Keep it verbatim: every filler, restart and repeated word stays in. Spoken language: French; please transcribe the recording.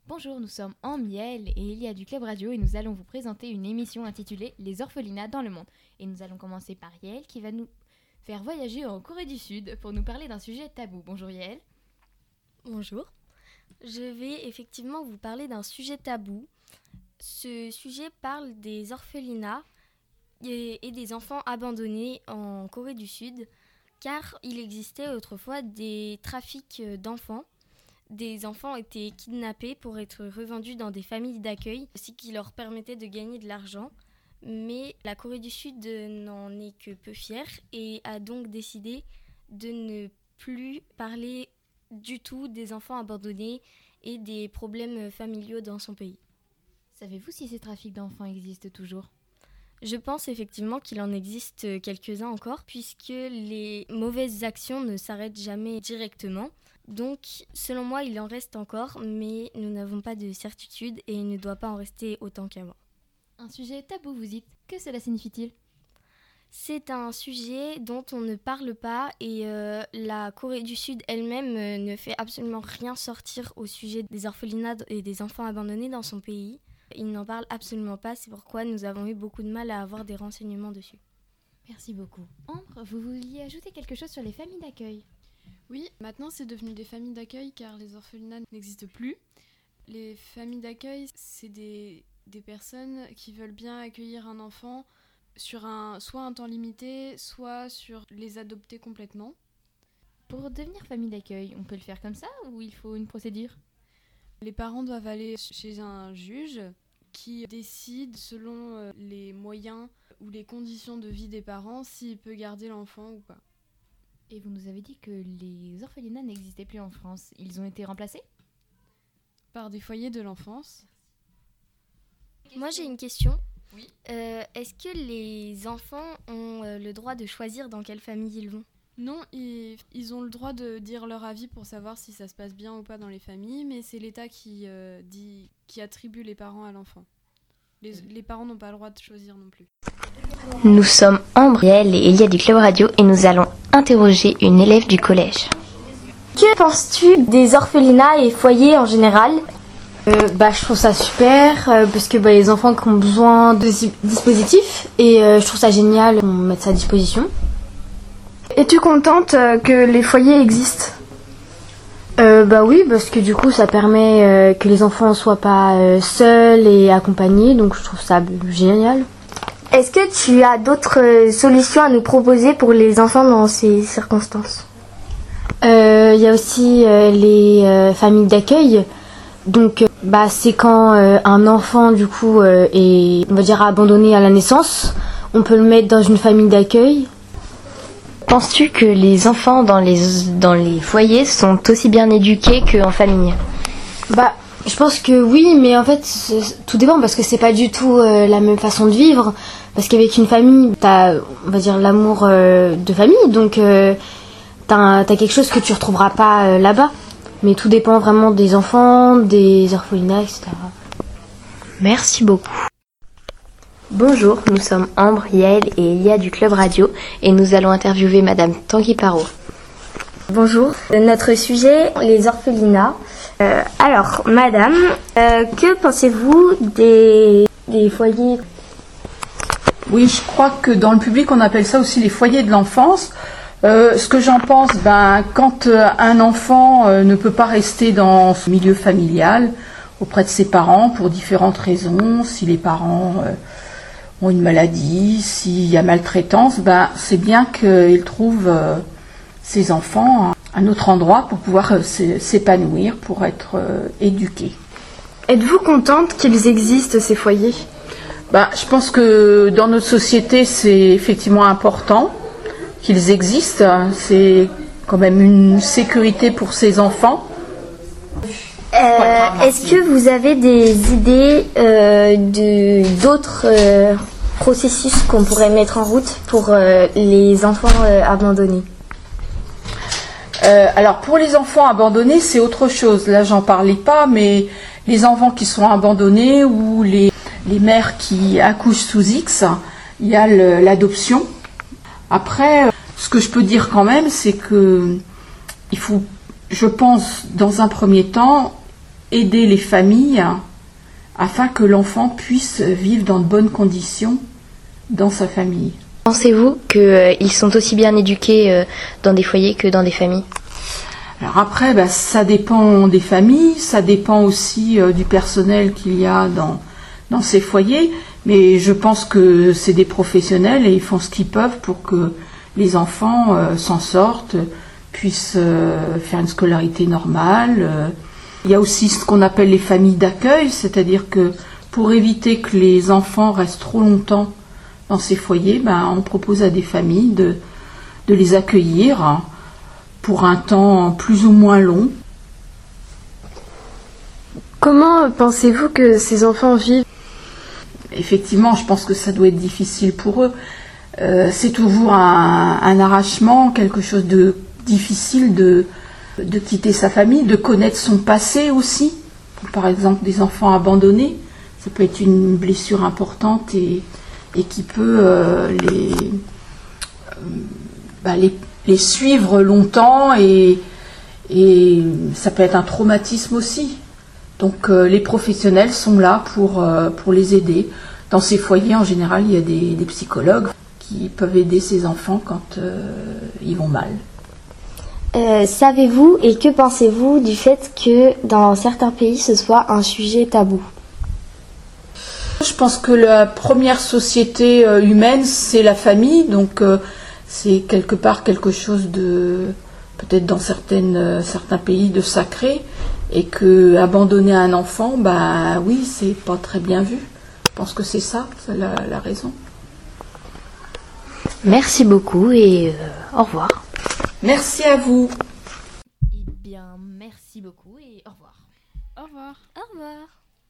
Bonjour, nous sommes en Miel et Elia du Club Radio et nous allons vous présenter une émission intitulée Les orphelinats dans le monde. Et nous allons commencer par Yael qui va nous faire voyager en Corée du Sud pour nous parler d'un sujet tabou. Bonjour Yael. Bonjour. Je vais effectivement vous parler d'un sujet tabou. Ce sujet parle des orphelinats et, et des enfants abandonnés en Corée du Sud, car il existait autrefois des trafics d'enfants. Des enfants étaient kidnappés pour être revendus dans des familles d'accueil, ce qui leur permettait de gagner de l'argent. Mais la Corée du Sud n'en est que peu fière et a donc décidé de ne plus parler du tout des enfants abandonnés et des problèmes familiaux dans son pays. Savez-vous si ces trafics d'enfants existent toujours ? Je pense effectivement qu'il en existe quelques-uns encore, puisque les mauvaises actions ne s'arrêtent jamais directement. Donc, selon moi, il en reste encore, mais nous n'avons pas de certitude et il ne doit pas en rester autant qu'à moi. Un sujet tabou, vous dites. Que cela signifie-t-il ? C'est un sujet dont on ne parle pas et euh, la Corée du Sud elle-même euh, ne fait absolument rien sortir au sujet des orphelinats et des enfants abandonnés dans son pays. Il n'en parle absolument pas, c'est pourquoi nous avons eu beaucoup de mal à avoir des renseignements dessus. Merci beaucoup. Ambre, vous vouliez ajouter quelque chose sur les familles d'accueil ? Oui, maintenant c'est devenu des familles d'accueil car les orphelinats n'existent plus. Les familles d'accueil, c'est des, des personnes qui veulent bien accueillir un enfant sur un, soit un temps limité, soit sur les adopter complètement. Pour devenir famille d'accueil, on peut le faire comme ça ou il faut une procédure ? Les parents doivent aller chez un juge qui décide selon les moyens ou les conditions de vie des parents s'il peut garder l'enfant ou pas. Et vous nous avez dit que les orphelinats n'existaient plus en France. Ils ont été remplacés ? Par des foyers de l'enfance. Moi j'ai une question. Oui. Euh, est-ce que les enfants ont euh, le droit de choisir dans quelle famille ils vont ? Non, ils, ils ont le droit de dire leur avis pour savoir si ça se passe bien ou pas dans les familles, mais c'est l'État qui, euh, dit, qui attribue les parents à l'enfant. Les, les parents n'ont pas le droit de choisir non plus. Nous sommes Ambre, Yael et Elia du Club Radio et nous allons interroger une élève du collège. Que penses-tu des orphelinats et foyers en général ? euh, bah, Je trouve ça super euh, parce que bah, les enfants qui ont besoin de dispositifs et euh, je trouve ça génial qu'on mette ça à disposition. Es-tu contente euh, que les foyers existent ? euh, Bah oui, parce que du coup ça permet euh, que les enfants ne soient pas euh, seuls et accompagnés, donc je trouve ça génial. Est-ce que tu as d'autres solutions à nous proposer pour les enfants dans ces circonstances ? Il euh, y a aussi euh, les euh, familles d'accueil. Donc, euh, bah, c'est quand euh, un enfant du coup euh, est, on va dire, abandonné à la naissance. On peut le mettre dans une famille d'accueil. Penses-tu que les enfants dans les dans les foyers sont aussi bien éduqués qu'en famille ? Bah, je pense que oui, mais en fait, tout dépend parce que c'est pas du tout euh, la même façon de vivre. Parce qu'avec une famille, t'as, on va dire, l'amour euh, de famille, donc euh, t'as, t'as quelque chose que tu retrouveras pas euh, là-bas. Mais tout dépend vraiment des enfants, des orphelinats, et cetera. Merci beaucoup. Bonjour, nous sommes Ambre, Yael et Elia du Club Radio et nous allons interviewer Madame Tanguy Parot. Bonjour, notre sujet, les orphelinats. Euh, alors, Madame, euh, que pensez-vous des, des foyers ? Oui, je crois que dans le public, on appelle ça aussi les foyers de l'enfance. Euh, ce que j'en pense, ben, quand euh, un enfant euh, ne peut pas rester dans son milieu familial auprès de ses parents pour différentes raisons, si les parents euh, ont une maladie, s'il y a maltraitance, ben, c'est bien qu'il trouve euh, ses enfants à un autre endroit pour pouvoir euh, s'épanouir, pour être euh, éduqués. Êtes-vous contente qu'ils existent, ces foyers ? Bah, je pense que dans notre société, c'est effectivement important qu'ils existent. C'est quand même une sécurité pour ces enfants. Euh, est-ce que vous avez des idées euh, de, d'autres euh, processus qu'on pourrait mettre en route pour euh, les enfants euh, abandonnés ? euh, Alors, pour les enfants abandonnés, c'est autre chose. Là, j'en parlais pas, mais les enfants qui sont abandonnés ou les les mères qui accouchent sous X, il y a le, l'adoption. Après, ce que je peux dire quand même, c'est que il faut, je pense, dans un premier temps, aider les familles afin que l'enfant puisse vivre dans de bonnes conditions dans sa famille. Pensez-vous qu'ils euh, sont aussi bien éduqués euh, dans des foyers que dans des familles? Alors après, bah, ça dépend des familles, ça dépend aussi euh, du personnel qu'il y a dans, dans ces foyers, mais je pense que c'est des professionnels et ils font ce qu'ils peuvent pour que les enfants euh, s'en sortent, puissent euh, faire une scolarité normale. Euh. Il y a aussi ce qu'on appelle les familles d'accueil, c'est-à-dire que pour éviter que les enfants restent trop longtemps dans ces foyers, ben, on propose à des familles de, de les accueillir hein, pour un temps plus ou moins long. Comment pensez-vous que ces enfants vivent? Effectivement, je pense que ça doit être difficile pour eux. Euh, c'est toujours un, un arrachement, quelque chose de difficile de, de quitter sa famille, de connaître son passé aussi. Par exemple, des enfants abandonnés, ça peut être une blessure importante et et qui peut euh, les, euh, bah, les, les suivre longtemps et, et ça peut être un traumatisme aussi. Donc euh, les professionnels sont là pour, euh, pour les aider. Dans ces foyers, en général, il y a des, des psychologues qui peuvent aider ces enfants quand euh, ils vont mal. Euh, savez-vous et que pensez-vous du fait que dans certains pays ce soit un sujet tabou? Je pense que la première société euh, humaine, c'est la famille, donc euh, c'est quelque part quelque chose de, peut-être dans certaines, euh, certains pays, de sacré, et que abandonner un enfant, bah oui, c'est pas très bien vu. Je pense que c'est ça, c'est la, la raison. Merci beaucoup et euh, au revoir. Merci à vous. Eh bien, merci beaucoup et au revoir. Au revoir. Au revoir.